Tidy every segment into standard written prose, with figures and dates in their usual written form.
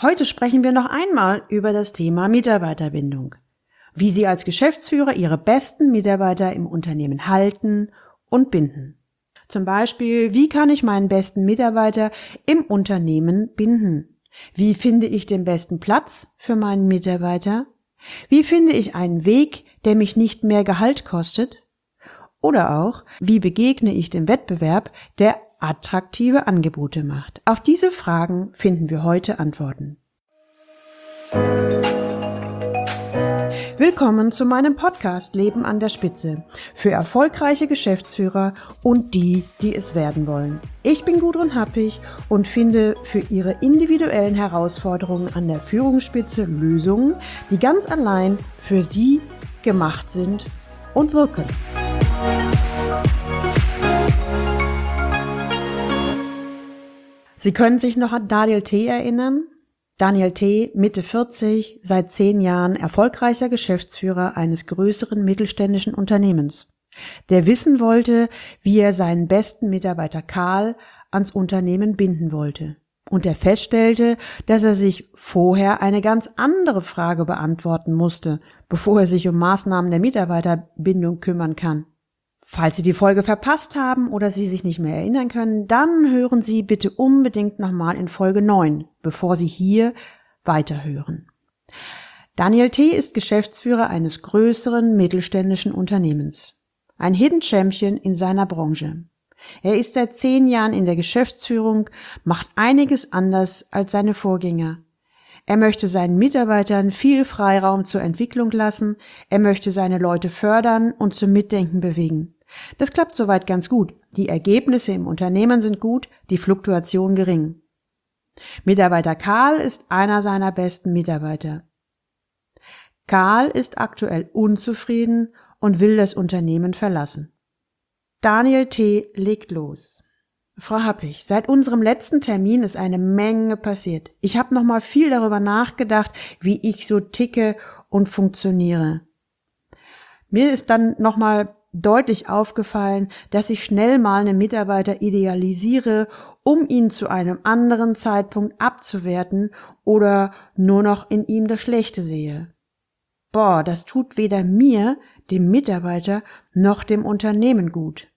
Heute sprechen wir noch einmal über das Thema Mitarbeiterbindung. Wie Sie als Geschäftsführer Ihre besten Mitarbeiter im Unternehmen halten und binden. Zum Beispiel, wie kann ich meinen besten Mitarbeiter im Unternehmen binden? Wie finde ich den besten Platz für meinen Mitarbeiter? Wie finde ich einen Weg, der mich nicht mehr Gehalt kostet? Oder auch, wie begegne ich dem Wettbewerb, der attraktive Angebote macht? Auf diese Fragen finden wir heute Antworten. Willkommen zu meinem Podcast Leben an der Spitze für erfolgreiche Geschäftsführer und die es werden wollen. Ich bin Gudrun Happig und finde für Ihre individuellen Herausforderungen an der Führungsspitze Lösungen, die ganz allein für Sie gemacht sind und wirken. Sie können sich noch an Daniel T. erinnern? Daniel T., Mitte 40, seit 10 Jahren erfolgreicher Geschäftsführer eines größeren mittelständischen Unternehmens, der wissen wollte, wie er seinen besten Mitarbeiter Karl ans Unternehmen binden wollte. Und er feststellte, dass er sich vorher eine ganz andere Frage beantworten musste, bevor er sich um Maßnahmen der Mitarbeiterbindung kümmern kann. Falls Sie die Folge verpasst haben oder Sie sich nicht mehr erinnern können, dann hören Sie bitte unbedingt nochmal in Folge 9, bevor Sie hier weiterhören. Daniel T. ist Geschäftsführer eines größeren mittelständischen Unternehmens. Ein Hidden Champion in seiner Branche. Er ist seit 10 Jahren in der Geschäftsführung, macht einiges anders als seine Vorgänger. Er möchte seinen Mitarbeitern viel Freiraum zur Entwicklung lassen, er möchte seine Leute fördern und zum Mitdenken bewegen. Das klappt soweit ganz gut. Die Ergebnisse im Unternehmen sind gut, die Fluktuation gering. Mitarbeiter Karl ist einer seiner besten Mitarbeiter. Karl ist aktuell unzufrieden und will das Unternehmen verlassen. Daniel T. legt los. Frau Happig, seit unserem letzten Termin ist eine Menge passiert. Ich habe nochmal viel darüber nachgedacht, wie ich so ticke und funktioniere. Mir ist dann nochmal deutlich aufgefallen, dass ich schnell mal einen Mitarbeiter idealisiere, um ihn zu einem anderen Zeitpunkt abzuwerten oder nur noch in ihm das Schlechte sehe. Das tut weder mir, dem Mitarbeiter, noch dem Unternehmen gut.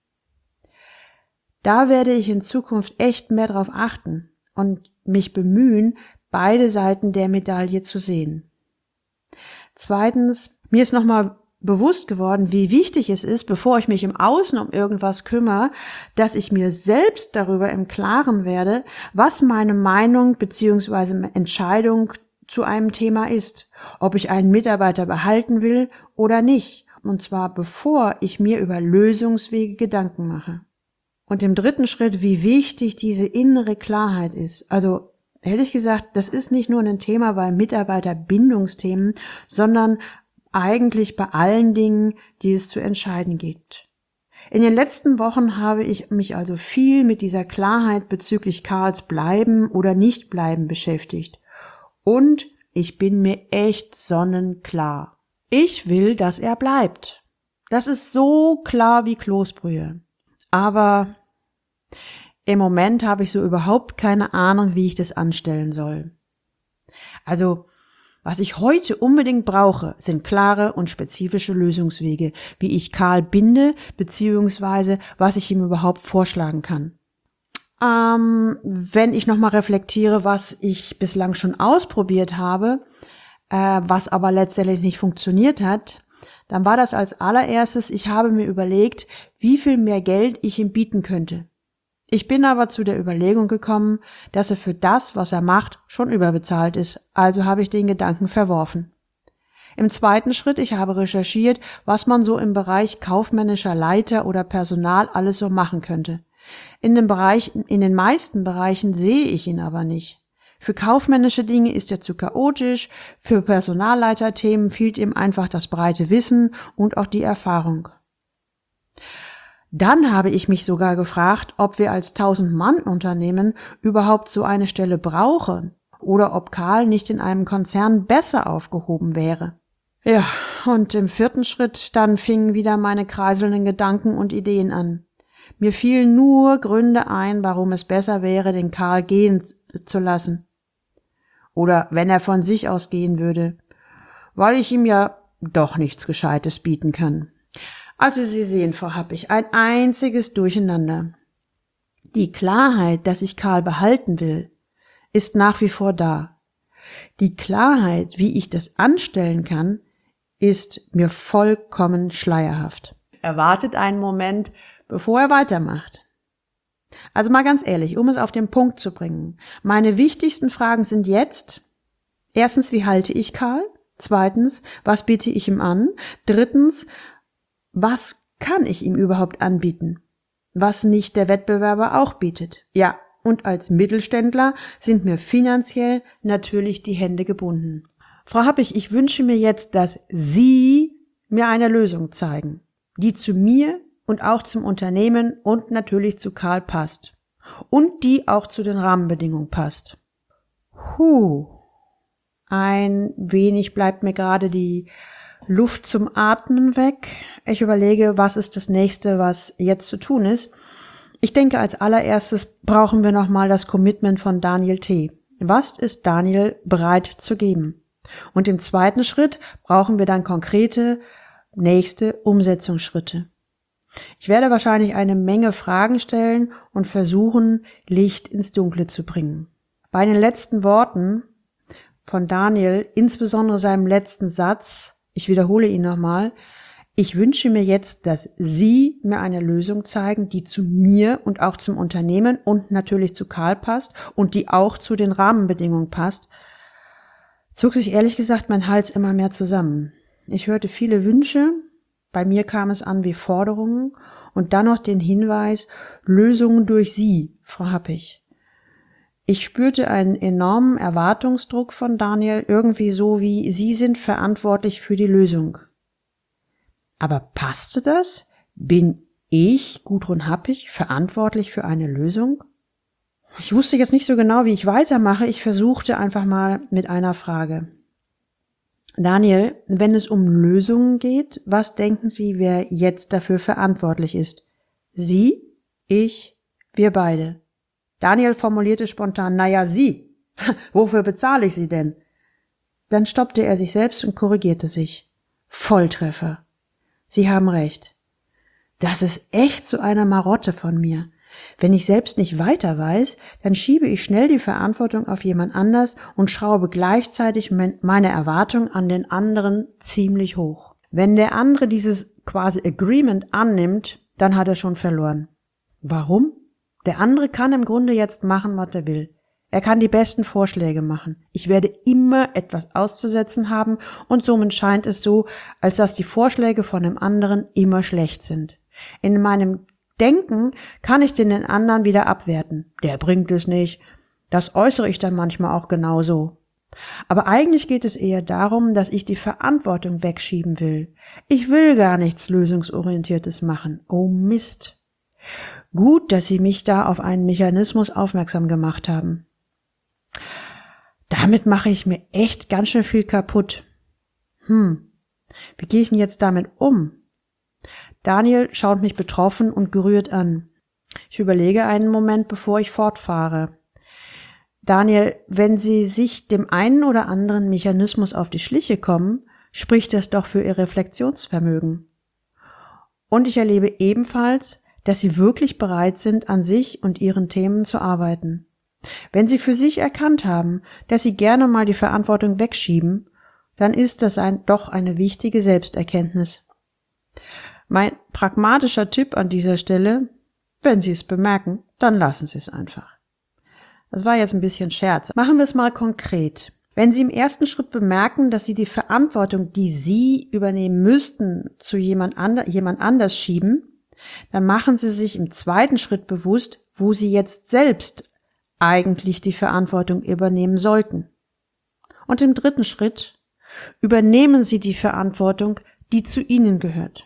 Da werde ich in Zukunft echt mehr drauf achten und mich bemühen, beide Seiten der Medaille zu sehen. Zweitens, mir ist nochmal bewusst geworden, wie wichtig es ist, bevor ich mich im Außen um irgendwas kümmere, dass ich mir selbst darüber im Klaren werde, was meine Meinung bzw. Entscheidung zu einem Thema ist, ob ich einen Mitarbeiter behalten will oder nicht, und zwar bevor ich mir über Lösungswege Gedanken mache. Und im dritten Schritt, wie wichtig diese innere Klarheit ist. Also ehrlich gesagt, das ist nicht nur ein Thema bei Mitarbeiterbindungsthemen, sondern eigentlich bei allen Dingen, die es zu entscheiden gibt. In den letzten Wochen habe ich mich also viel mit dieser Klarheit bezüglich Karls Bleiben oder Nicht-Bleiben beschäftigt. Und ich bin mir echt sonnenklar. Ich will, dass er bleibt. Das ist so klar wie Kloßbrühe. Aber im Moment habe ich so überhaupt keine Ahnung, wie ich das anstellen soll. Also, was ich heute unbedingt brauche, sind klare und spezifische Lösungswege, wie ich Karl binde, beziehungsweise was ich ihm überhaupt vorschlagen kann. Wenn ich nochmal reflektiere, was ich bislang schon ausprobiert habe, was aber letztendlich nicht funktioniert hat, dann war das als allererstes, ich habe mir überlegt, wie viel mehr Geld ich ihm bieten könnte. Ich bin aber zu der Überlegung gekommen, dass er für das, was er macht, schon überbezahlt ist, also habe ich den Gedanken verworfen. Im zweiten Schritt, ich habe recherchiert, was man so im Bereich kaufmännischer Leiter oder Personal alles so machen könnte. In den meisten Bereichen sehe ich ihn aber nicht. Für kaufmännische Dinge ist er zu chaotisch, für Personalleiterthemen fehlt ihm einfach das breite Wissen und auch die Erfahrung. Dann habe ich mich sogar gefragt, ob wir als 1000-Mann-Unternehmen überhaupt so eine Stelle brauchen oder ob Karl nicht in einem Konzern besser aufgehoben wäre. Ja, und im vierten Schritt dann fingen wieder meine kreiselnden Gedanken und Ideen an. Mir fielen nur Gründe ein, warum es besser wäre, den Karl gehen zu lassen. Oder wenn er von sich aus gehen würde, weil ich ihm ja doch nichts Gescheites bieten kann. Also Sie sehen, Frau Happig, ein einziges Durcheinander. Die Klarheit, dass ich Karl behalten will, ist nach wie vor da. Die Klarheit, wie ich das anstellen kann, ist mir vollkommen schleierhaft. Er wartet einen Moment, bevor er weitermacht. Also mal ganz ehrlich, um es auf den Punkt zu bringen. Meine wichtigsten Fragen sind jetzt: Erstens, wie halte ich Karl? Zweitens, was biete ich ihm an? Drittens, was kann ich ihm überhaupt anbieten? Was nicht der Wettbewerber auch bietet? Ja, und als Mittelständler sind mir finanziell natürlich die Hände gebunden. Frau Happig, ich wünsche mir jetzt, dass Sie mir eine Lösung zeigen, die zu mir und auch zum Unternehmen und natürlich zu Karl passt. Und die auch zu den Rahmenbedingungen passt. Ein wenig bleibt mir gerade die Luft zum Atmen weg. Ich überlege, was ist das Nächste, was jetzt zu tun ist. Ich denke, als allererstes brauchen wir nochmal das Commitment von Daniel T. Was ist Daniel bereit zu geben? Und im zweiten Schritt brauchen wir dann konkrete nächste Umsetzungsschritte. Ich werde wahrscheinlich eine Menge Fragen stellen und versuchen, Licht ins Dunkle zu bringen. Bei den letzten Worten von Daniel, insbesondere seinem letzten Satz, ich wiederhole ihn nochmal: Ich wünsche mir jetzt, dass Sie mir eine Lösung zeigen, die zu mir und auch zum Unternehmen und natürlich zu Karl passt und die auch zu den Rahmenbedingungen passt, zog sich ehrlich gesagt mein Hals immer mehr zusammen. Ich hörte viele Wünsche, bei mir kam es an wie Forderungen und dann noch den Hinweis: Lösungen durch Sie, Frau Happig. Ich spürte einen enormen Erwartungsdruck von Daniel, irgendwie so wie: Sie sind verantwortlich für die Lösung. Aber passte das? Bin ich, Gudrun Happig, verantwortlich für eine Lösung? Ich wusste jetzt nicht so genau, wie ich weitermache. Ich versuchte einfach mal mit einer Frage. Daniel, wenn es um Lösungen geht, was denken Sie, wer jetzt dafür verantwortlich ist? Sie, ich, wir beide. Daniel formulierte spontan: Naja, Sie. Wofür bezahle ich Sie denn? Dann stoppte er sich selbst und korrigierte sich. Volltreffer. Sie haben recht. Das ist echt so eine Marotte von mir. Wenn ich selbst nicht weiter weiß, dann schiebe ich schnell die Verantwortung auf jemand anders und schraube gleichzeitig meine Erwartung an den anderen ziemlich hoch. Wenn der andere dieses quasi Agreement annimmt, dann hat er schon verloren. Warum? Der andere kann im Grunde jetzt machen, was er will. Er kann die besten Vorschläge machen. Ich werde immer etwas auszusetzen haben und somit scheint es so, als dass die Vorschläge von dem anderen immer schlecht sind. In meinem Denken kann ich den anderen wieder abwerten. Der bringt es nicht. Das äußere ich dann manchmal auch genauso. Aber eigentlich geht es eher darum, dass ich die Verantwortung wegschieben will. Ich will gar nichts Lösungsorientiertes machen. Oh Mist. Gut, dass Sie mich da auf einen Mechanismus aufmerksam gemacht haben. Damit mache ich mir echt ganz schön viel kaputt. Wie gehe ich denn jetzt damit um? Daniel schaut mich betroffen und gerührt an. Ich überlege einen Moment, bevor ich fortfahre. Daniel, wenn Sie sich dem einen oder anderen Mechanismus auf die Schliche kommen, spricht das doch für Ihr Reflexionsvermögen. Und ich erlebe ebenfalls, dass Sie wirklich bereit sind, an sich und Ihren Themen zu arbeiten. Wenn Sie für sich erkannt haben, dass Sie gerne mal die Verantwortung wegschieben, dann ist das doch eine wichtige Selbsterkenntnis. Mein pragmatischer Tipp an dieser Stelle: Wenn Sie es bemerken, dann lassen Sie es einfach. Das war jetzt ein bisschen Scherz. Machen wir es mal konkret. Wenn Sie im ersten Schritt bemerken, dass Sie die Verantwortung, die Sie übernehmen müssten, zu jemand anders schieben, dann machen Sie sich im zweiten Schritt bewusst, wo Sie jetzt selbst eigentlich die Verantwortung übernehmen sollten. Und im dritten Schritt übernehmen Sie die Verantwortung, die zu Ihnen gehört.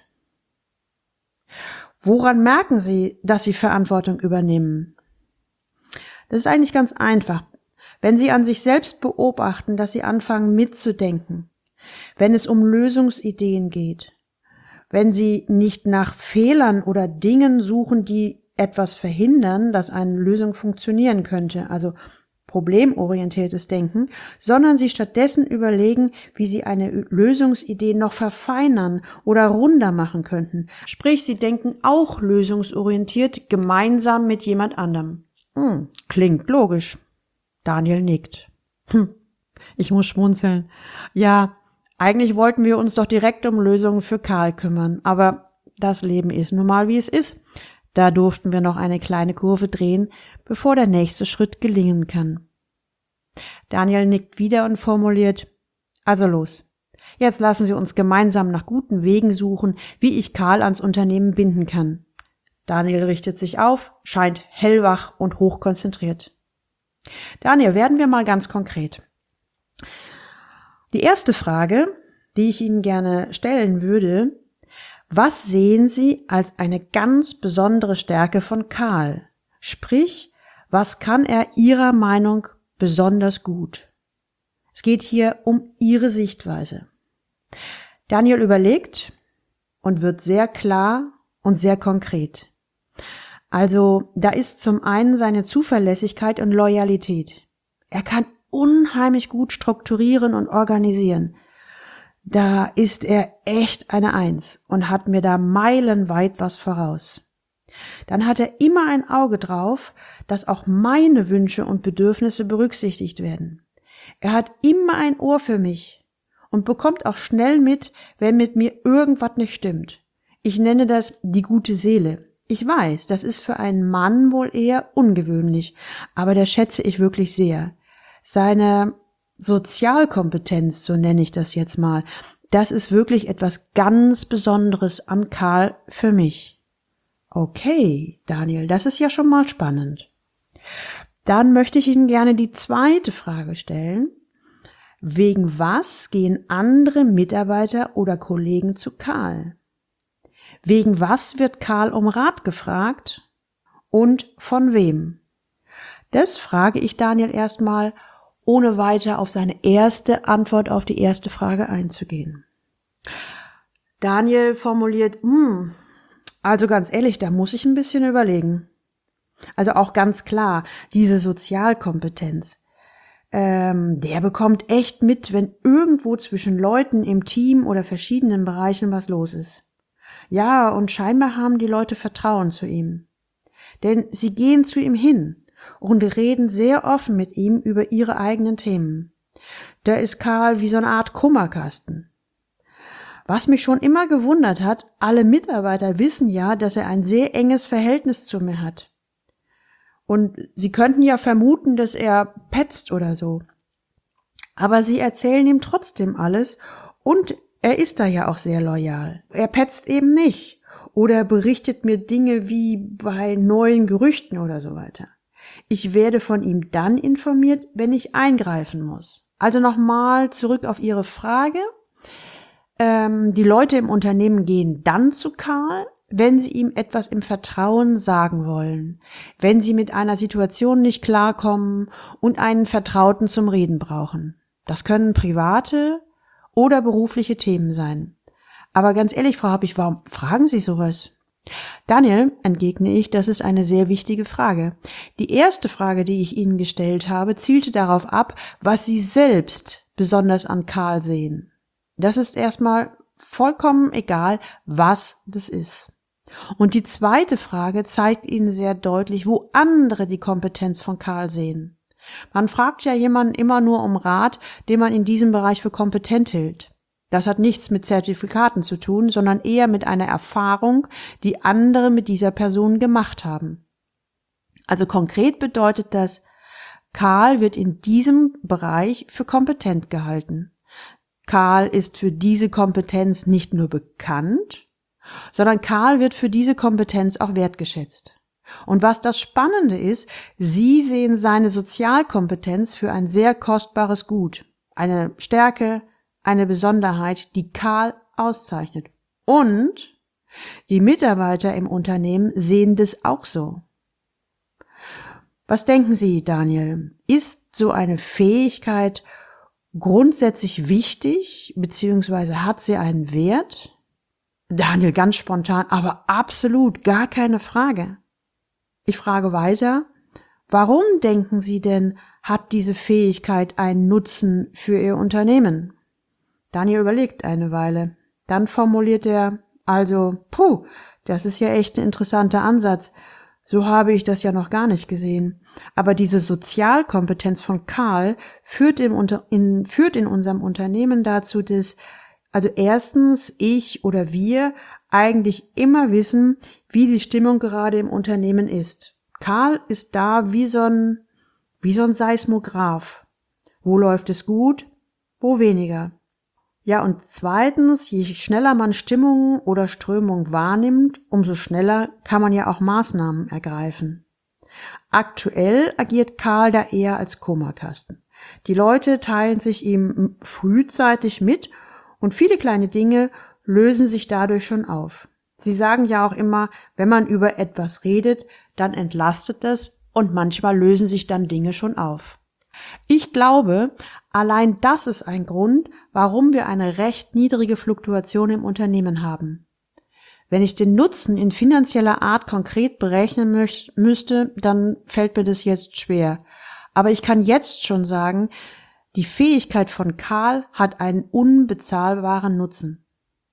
Woran merken Sie, dass Sie Verantwortung übernehmen? Das ist eigentlich ganz einfach. Wenn Sie an sich selbst beobachten, dass Sie anfangen mitzudenken, wenn es um Lösungsideen geht, wenn Sie nicht nach Fehlern oder Dingen suchen, die etwas verhindern, dass eine Lösung funktionieren könnte, also problemorientiertes Denken, sondern sie stattdessen überlegen, wie sie eine Lösungsidee noch verfeinern oder runder machen könnten. Sprich, sie denken auch lösungsorientiert gemeinsam mit jemand anderem. Klingt logisch. Daniel nickt. Ich muss schmunzeln. Ja, eigentlich wollten wir uns doch direkt um Lösungen für Karl kümmern, aber das Leben ist nun mal, wie es ist. Da durften wir noch eine kleine Kurve drehen, bevor der nächste Schritt gelingen kann. Daniel nickt wieder und formuliert, also los. Jetzt lassen Sie uns gemeinsam nach guten Wegen suchen, wie ich Karl ans Unternehmen binden kann. Daniel richtet sich auf, scheint hellwach und hochkonzentriert. Daniel, werden wir mal ganz konkret. Die erste Frage, die ich Ihnen gerne stellen würde: Was sehen Sie als eine ganz besondere Stärke von Karl? Sprich, was kann er Ihrer Meinung besonders gut? Es geht hier um Ihre Sichtweise. Daniel überlegt und wird sehr klar und sehr konkret. Also, da ist zum einen seine Zuverlässigkeit und Loyalität. Er kann unheimlich gut strukturieren und organisieren. Da ist er echt eine Eins und hat mir da meilenweit was voraus. Dann hat er immer ein Auge drauf, dass auch meine Wünsche und Bedürfnisse berücksichtigt werden. Er hat immer ein Ohr für mich und bekommt auch schnell mit, wenn mit mir irgendwas nicht stimmt. Ich nenne das die gute Seele. Ich weiß, das ist für einen Mann wohl eher ungewöhnlich, aber das schätze ich wirklich sehr. Seine Sozialkompetenz, so nenne ich das jetzt mal, das ist wirklich etwas ganz Besonderes an Karl für mich. Okay, Daniel, das ist ja schon mal spannend. Dann möchte ich Ihnen gerne die zweite Frage stellen. Wegen was gehen andere Mitarbeiter oder Kollegen zu Karl? Wegen was wird Karl um Rat gefragt und von wem? Das frage ich Daniel erstmal, ohne weiter auf seine erste Antwort auf die erste Frage einzugehen. Daniel formuliert, also ganz ehrlich, da muss ich ein bisschen überlegen. Also auch ganz klar, diese Sozialkompetenz, der bekommt echt mit, wenn irgendwo zwischen Leuten im Team oder verschiedenen Bereichen was los ist. Ja, und scheinbar haben die Leute Vertrauen zu ihm. Denn sie gehen zu ihm hin und reden sehr offen mit ihm über ihre eigenen Themen. Da ist Karl wie so eine Art Kummerkasten. Was mich schon immer gewundert hat, alle Mitarbeiter wissen ja, dass er ein sehr enges Verhältnis zu mir hat. Und sie könnten ja vermuten, dass er petzt oder so. Aber sie erzählen ihm trotzdem alles und er ist da ja auch sehr loyal. Er petzt eben nicht oder berichtet mir Dinge wie bei neuen Gerüchten oder so weiter. Ich werde von ihm dann informiert, wenn ich eingreifen muss. Also nochmal zurück auf Ihre Frage. Die Leute im Unternehmen gehen dann zu Karl, wenn sie ihm etwas im Vertrauen sagen wollen, wenn sie mit einer Situation nicht klarkommen und einen Vertrauten zum Reden brauchen. Das können private oder berufliche Themen sein. Aber ganz ehrlich, Frau Happig, warum fragen Sie sowas? Daniel, entgegne ich, das ist eine sehr wichtige Frage. Die erste Frage, die ich Ihnen gestellt habe, zielte darauf ab, was Sie selbst besonders an Karl sehen. Das ist erstmal vollkommen egal, was das ist. Und die zweite Frage zeigt Ihnen sehr deutlich, wo andere die Kompetenz von Karl sehen. Man fragt ja jemanden immer nur um Rat, den man in diesem Bereich für kompetent hält. Das hat nichts mit Zertifikaten zu tun, sondern eher mit einer Erfahrung, die andere mit dieser Person gemacht haben. Also konkret bedeutet das, Karl wird in diesem Bereich für kompetent gehalten. Karl ist für diese Kompetenz nicht nur bekannt, sondern Karl wird für diese Kompetenz auch wertgeschätzt. Und was das Spannende ist, Sie sehen seine Sozialkompetenz für ein sehr kostbares Gut, eine Stärke, eine Besonderheit, die Karl auszeichnet. Und die Mitarbeiter im Unternehmen sehen das auch so. Was denken Sie, Daniel? Ist so eine Fähigkeit grundsätzlich wichtig, beziehungsweise hat sie einen Wert? Daniel ganz spontan, aber absolut, gar keine Frage. Ich frage weiter, Warum denken Sie denn, hat diese Fähigkeit einen Nutzen für Ihr Unternehmen? Daniel überlegt eine Weile. Dann formuliert er, das ist ja echt ein interessanter Ansatz. So habe ich das ja noch gar nicht gesehen. Aber diese Sozialkompetenz von Karl führt in unserem Unternehmen dazu, dass also erstens ich oder wir eigentlich immer wissen, wie die Stimmung gerade im Unternehmen ist. Karl ist da wie so ein Seismograph. Wo läuft es gut, wo weniger. Ja, und zweitens, je schneller man Stimmungen oder Strömungen wahrnimmt, umso schneller kann man ja auch Maßnahmen ergreifen. Aktuell agiert Karl da eher als Kummerkasten. Die Leute teilen sich ihm frühzeitig mit und viele kleine Dinge lösen sich dadurch schon auf. Sie sagen ja auch immer, wenn man über etwas redet, dann entlastet es und manchmal lösen sich dann Dinge schon auf. Ich glaube, allein das ist ein Grund, warum wir eine recht niedrige Fluktuation im Unternehmen haben. Wenn ich den Nutzen in finanzieller Art konkret berechnen müsste, dann fällt mir das jetzt schwer. Aber ich kann jetzt schon sagen, die Fähigkeit von Karl hat einen unbezahlbaren Nutzen.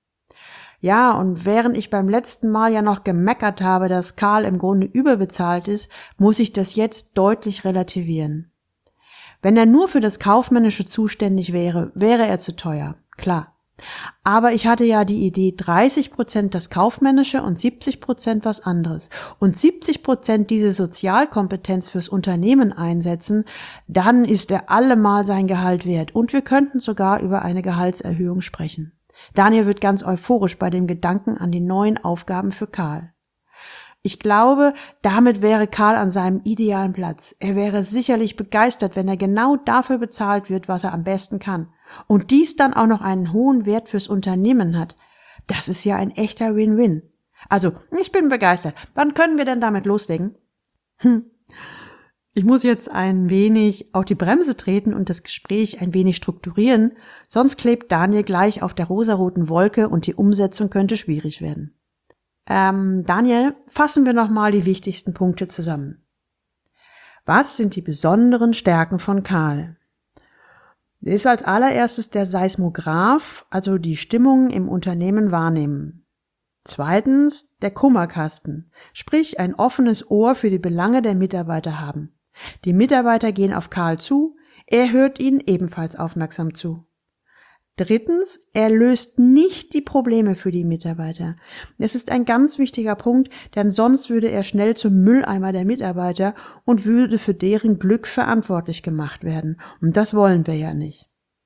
Ja, und während ich beim letzten Mal ja noch gemeckert habe, dass Karl im Grunde überbezahlt ist, muss ich das jetzt deutlich relativieren. Wenn er nur für das Kaufmännische zuständig wäre, wäre er zu teuer, klar. Aber ich hatte ja die Idee, 30% das Kaufmännische und 70% was anderes. Und 70% diese Sozialkompetenz fürs Unternehmen einsetzen, dann ist er allemal sein Gehalt wert. Und wir könnten sogar über eine Gehaltserhöhung sprechen. Daniel wird ganz euphorisch bei dem Gedanken an die neuen Aufgaben für Karl. Ich glaube, damit wäre Karl an seinem idealen Platz. Er wäre sicherlich begeistert, wenn er genau dafür bezahlt wird, was er am besten kann. Und dies dann auch noch einen hohen Wert fürs Unternehmen hat. Das ist ja ein echter Win-Win. Also, ich bin begeistert. Wann können wir denn damit loslegen? Ich muss jetzt ein wenig auf die Bremse treten und das Gespräch ein wenig strukturieren, sonst klebt Daniel gleich auf der rosaroten Wolke und die Umsetzung könnte schwierig werden. Daniel, fassen wir nochmal die wichtigsten Punkte zusammen. Was sind die besonderen Stärken von Karl? Er ist als allererstes der Seismograph, also die Stimmung im Unternehmen wahrnehmen. Zweitens der Kummerkasten, sprich ein offenes Ohr für die Belange der Mitarbeiter haben. Die Mitarbeiter gehen auf Karl zu, er hört ihnen ebenfalls aufmerksam zu. Drittens, er löst nicht die Probleme für die Mitarbeiter. Das ist ein ganz wichtiger Punkt, denn sonst würde er schnell zum Mülleimer der Mitarbeiter und würde für deren Glück verantwortlich gemacht werden. Und das wollen wir ja nicht.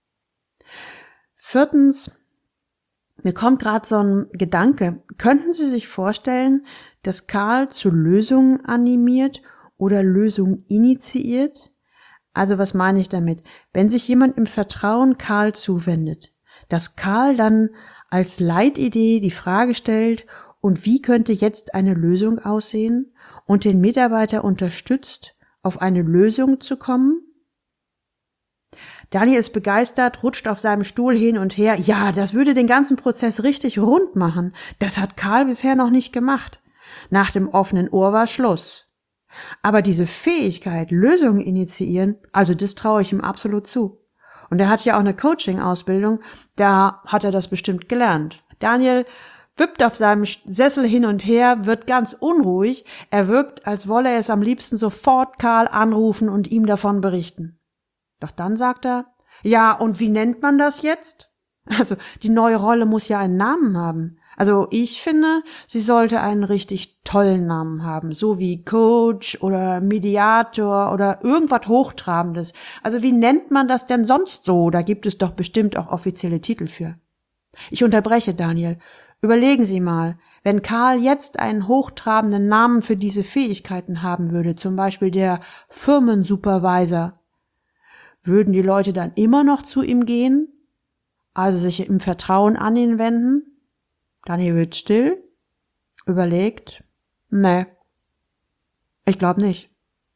Viertens, mir kommt gerade so ein Gedanke. Könnten Sie sich vorstellen, dass Karl zu Lösungen animiert oder Lösungen initiiert? Also was meine ich damit? Wenn sich jemand im Vertrauen Karl zuwendet, dass Karl dann als Leitidee die Frage stellt, und wie könnte jetzt eine Lösung aussehen, und den Mitarbeiter unterstützt, auf eine Lösung zu kommen? Daniel ist begeistert, rutscht auf seinem Stuhl hin und her. Ja, das würde den ganzen Prozess richtig rund machen. Das hat Karl bisher noch nicht gemacht. Nach dem offenen Ohr war Schluss. Aber diese Fähigkeit, Lösungen initiieren, also das traue ich ihm absolut zu. Und er hat ja auch eine Coaching-Ausbildung, da hat er das bestimmt gelernt. Daniel wippt auf seinem Sessel hin und her, wird ganz unruhig. Er wirkt, als wolle er es am liebsten sofort Karl anrufen und ihm davon berichten. Doch dann sagt er, ja, und wie nennt man das jetzt? Also, die neue Rolle muss ja einen Namen haben. Also ich finde, sie sollte einen richtig tollen Namen haben, so wie Coach oder Mediator oder irgendwas Hochtrabendes. Also wie nennt man das denn sonst so? Da gibt es doch bestimmt auch offizielle Titel für. Ich unterbreche Daniel. Überlegen Sie mal, wenn Karl jetzt einen hochtrabenden Namen für diese Fähigkeiten haben würde, zum Beispiel der Firmensupervisor, würden die Leute dann immer noch zu ihm gehen? Also sich im Vertrauen an ihn wenden? Daniel wird still, überlegt, nee, ich glaube nicht.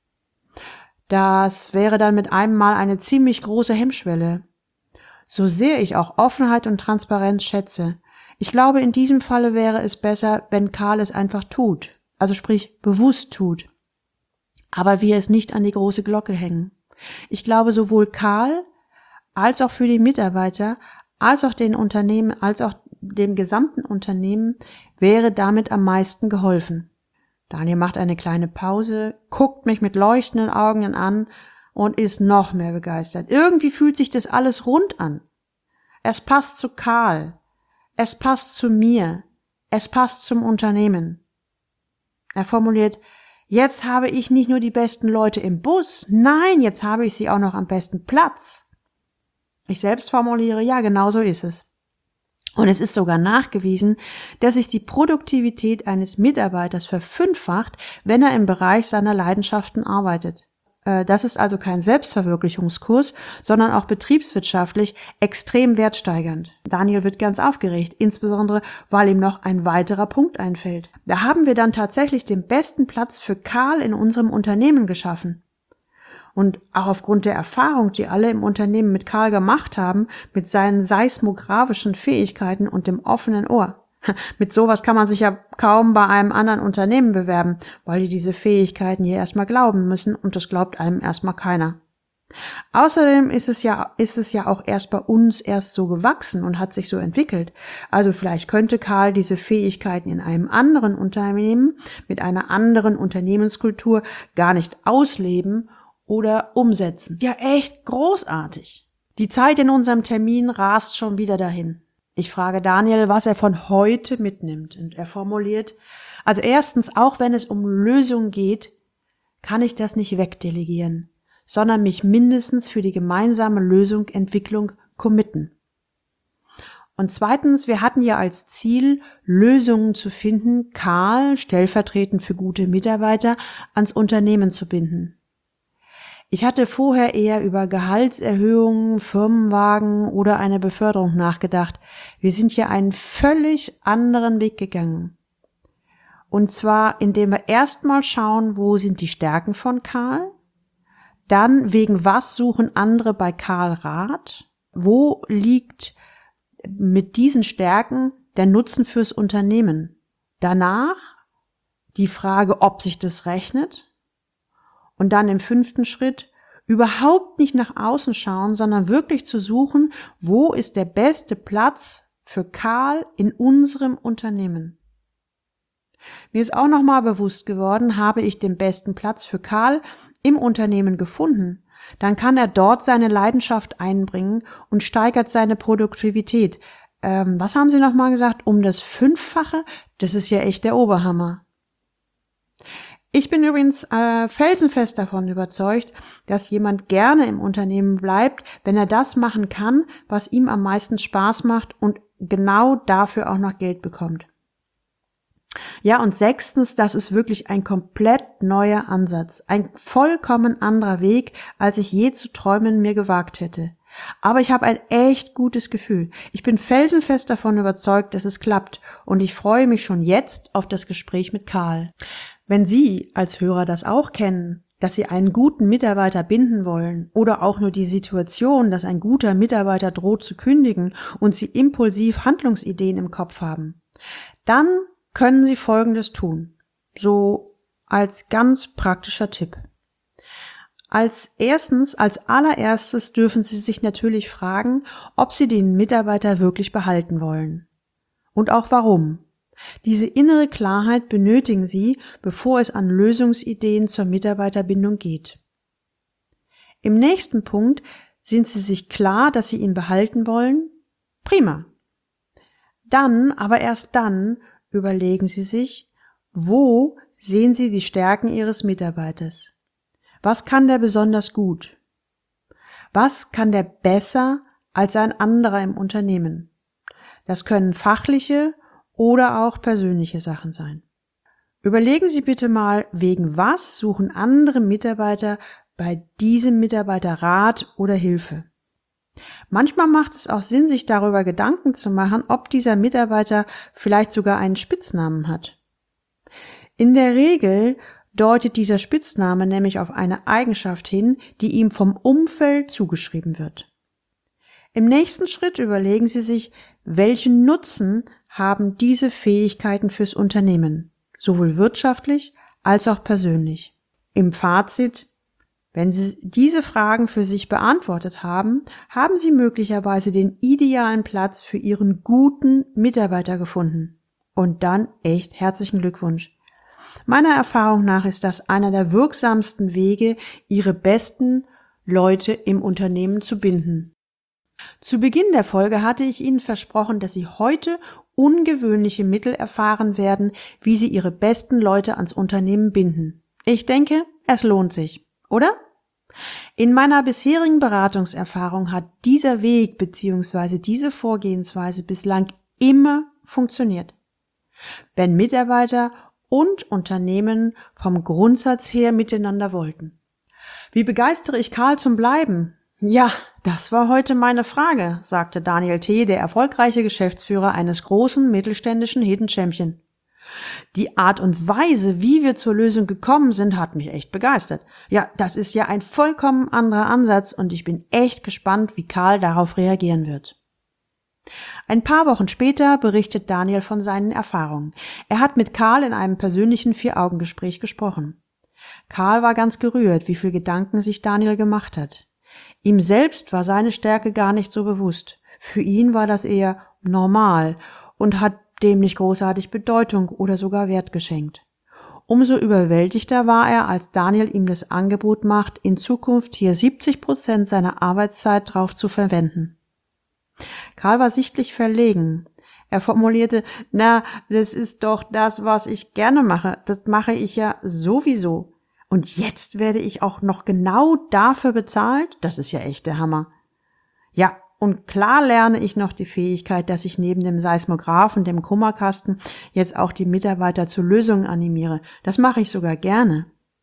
Das wäre dann mit einem Mal eine ziemlich große Hemmschwelle. So sehr ich auch Offenheit und Transparenz schätze, ich glaube, in diesem Falle wäre es besser, wenn Karl es einfach tut, also sprich bewusst tut. aber wir es nicht an die große Glocke hängen. Ich glaube, sowohl Karl als auch für die Mitarbeiter, als auch den Unternehmen, als auch dem gesamten Unternehmen wäre damit am meisten geholfen. Daniel macht eine kleine Pause, guckt mich mit leuchtenden Augen an und ist noch mehr begeistert. Irgendwie fühlt sich das alles rund an. Es passt zu Karl, es passt zu mir, es passt zum Unternehmen. Er formuliert: Jetzt habe ich nicht nur die besten Leute im Bus, nein, jetzt habe ich sie auch noch am besten Platz. Ich selbst formuliere: Ja, genau so ist es. Und es ist sogar nachgewiesen, dass sich die Produktivität eines Mitarbeiters verfünffacht, wenn er im Bereich seiner Leidenschaften arbeitet. Das ist also kein Selbstverwirklichungskurs, sondern auch betriebswirtschaftlich extrem wertsteigernd. Daniel wird ganz aufgeregt, insbesondere weil ihm noch ein weiterer Punkt einfällt. Da haben wir dann tatsächlich den besten Platz für Karl in unserem Unternehmen geschaffen. Und auch aufgrund der Erfahrung, die alle im Unternehmen mit Karl gemacht haben, mit seinen seismografischen Fähigkeiten und dem offenen Ohr. Mit sowas kann man sich ja kaum bei einem anderen Unternehmen bewerben, weil die diese Fähigkeiten hier erstmal glauben müssen und das glaubt einem erstmal keiner. Außerdem ist es ja auch erst bei uns so gewachsen und hat sich so entwickelt. Also vielleicht könnte Karl diese Fähigkeiten in einem anderen Unternehmen mit einer anderen Unternehmenskultur gar nicht ausleben oder umsetzen. Ja, echt großartig. Die Zeit in unserem Termin rast schon wieder dahin. Ich frage Daniel, was er von heute mitnimmt, und er formuliert: Also erstens, auch wenn es um Lösungen geht, kann ich das nicht wegdelegieren, sondern mich mindestens für die gemeinsame Lösungsentwicklung committen. Und zweitens, wir hatten ja als Ziel, Lösungen zu finden, Karl, stellvertretend für gute Mitarbeiter, ans Unternehmen zu binden. Ich hatte vorher eher über Gehaltserhöhungen, Firmenwagen oder eine Beförderung nachgedacht. Wir sind hier einen völlig anderen Weg gegangen. Und zwar, indem wir erstmal schauen, wo sind die Stärken von Karl? Dann, wegen was suchen andere bei Karl Rat? Wo liegt mit diesen Stärken der Nutzen fürs Unternehmen? Danach die Frage, ob sich das rechnet. Und dann im 5. Schritt überhaupt nicht nach außen schauen, sondern wirklich zu suchen, wo ist der beste Platz für Karl in unserem Unternehmen. Mir ist auch nochmal bewusst geworden, habe ich den besten Platz für Karl im Unternehmen gefunden, dann kann er dort seine Leidenschaft einbringen und steigert seine Produktivität. Was haben Sie nochmal gesagt? Um das 5-fache? Das ist ja echt der Oberhammer. Ich bin übrigens felsenfest davon überzeugt, dass jemand gerne im Unternehmen bleibt, wenn er das machen kann, was ihm am meisten Spaß macht und genau dafür auch noch Geld bekommt. Ja, und 6, das ist wirklich ein komplett neuer Ansatz, ein vollkommen anderer Weg, als ich je zu träumen mir gewagt hätte. Aber ich habe ein echt gutes Gefühl. Ich bin felsenfest davon überzeugt, dass es klappt, und ich freue mich schon jetzt auf das Gespräch mit Karl. Wenn Sie als Hörer das auch kennen, dass Sie einen guten Mitarbeiter binden wollen oder auch nur die Situation, dass ein guter Mitarbeiter droht zu kündigen und Sie impulsiv Handlungsideen im Kopf haben, dann können Sie Folgendes tun, so als ganz praktischer Tipp. Als allererstes dürfen Sie sich natürlich fragen, ob Sie den Mitarbeiter wirklich behalten wollen. Und auch warum. Diese innere Klarheit benötigen Sie, bevor es an Lösungsideen zur Mitarbeiterbindung geht. Im nächsten Punkt sind Sie sich klar, dass Sie ihn behalten wollen? Prima. Dann, aber erst dann, überlegen Sie sich, wo sehen Sie die Stärken Ihres Mitarbeiters? Was kann der besonders gut? Was kann der besser als ein anderer im Unternehmen? Das können fachliche oder auch persönliche Sachen sein. Überlegen Sie bitte mal, wegen was suchen andere Mitarbeiter bei diesem Mitarbeiter Rat oder Hilfe? Manchmal macht es auch Sinn, sich darüber Gedanken zu machen, ob dieser Mitarbeiter vielleicht sogar einen Spitznamen hat. In der Regel deutet dieser Spitzname nämlich auf eine Eigenschaft hin, die ihm vom Umfeld zugeschrieben wird. Im nächsten Schritt überlegen Sie sich, welchen Nutzen haben diese Fähigkeiten fürs Unternehmen, sowohl wirtschaftlich als auch persönlich. Im Fazit: Wenn Sie diese Fragen für sich beantwortet haben, haben Sie möglicherweise den idealen Platz für Ihren guten Mitarbeiter gefunden. Und dann echt herzlichen Glückwunsch. Meiner Erfahrung nach ist das einer der wirksamsten Wege, Ihre besten Leute im Unternehmen zu binden. Zu Beginn der Folge hatte ich Ihnen versprochen, dass Sie heute ungewöhnliche Mittel erfahren werden, wie Sie Ihre besten Leute ans Unternehmen binden. Ich denke, es lohnt sich, oder? In meiner bisherigen Beratungserfahrung hat dieser Weg bzw. diese Vorgehensweise bislang immer funktioniert. Wenn Mitarbeiter und Unternehmen vom Grundsatz her miteinander wollten. Wie begeistere ich Karl zum Bleiben? Ja, das war heute meine Frage, sagte Daniel T., der erfolgreiche Geschäftsführer eines großen mittelständischen Hidden Champion. Die Art und Weise, wie wir zur Lösung gekommen sind, hat mich echt begeistert. Ja, das ist ja ein vollkommen anderer Ansatz und ich bin echt gespannt, wie Karl darauf reagieren wird. Ein paar Wochen später berichtet Daniel von seinen Erfahrungen. Er hat mit Karl in einem persönlichen 4-Augen-Gespräch gesprochen. Karl war ganz gerührt, wie viel Gedanken sich Daniel gemacht hat. Ihm selbst war seine Stärke gar nicht so bewusst. Für ihn war das eher normal und hat dem nicht großartig Bedeutung oder sogar Wert geschenkt. Umso überwältigter war er, als Daniel ihm das Angebot macht, in Zukunft hier 70% seiner Arbeitszeit drauf zu verwenden. Karl war sichtlich verlegen. Er formulierte: Na, das ist doch das, was ich gerne mache. Das mache ich ja sowieso. Und jetzt werde ich auch noch genau dafür bezahlt? Das ist ja echt der Hammer. Ja, und klar lerne ich noch die Fähigkeit, dass ich neben dem Seismograph und dem Kummerkasten jetzt auch die Mitarbeiter zu Lösungen animiere. Das mache ich sogar gerne.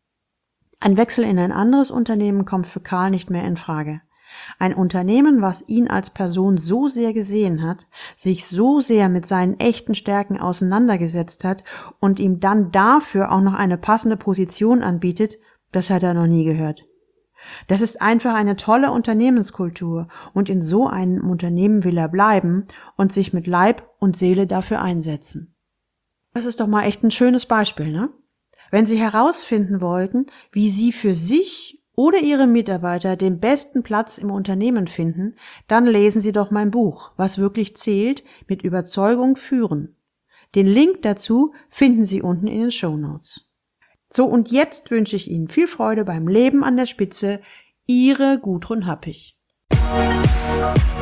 Ein Wechsel in ein anderes Unternehmen kommt für Karl nicht mehr in Frage. Ein Unternehmen, was ihn als Person so sehr gesehen hat, sich so sehr mit seinen echten Stärken auseinandergesetzt hat und ihm dann dafür auch noch eine passende Position anbietet, das hat er noch nie gehört. Das ist einfach eine tolle Unternehmenskultur und in so einem Unternehmen will er bleiben und sich mit Leib und Seele dafür einsetzen. Das ist doch mal echt ein schönes Beispiel, ne? Wenn Sie herausfinden wollten, wie Sie für sich oder Ihre Mitarbeiter den besten Platz im Unternehmen finden, dann lesen Sie doch mein Buch, Was wirklich zählt, mit Überzeugung führen. Den Link dazu finden Sie unten in den Shownotes. So, und jetzt wünsche ich Ihnen viel Freude beim Leben an der Spitze. Ihre Gudrun Happig.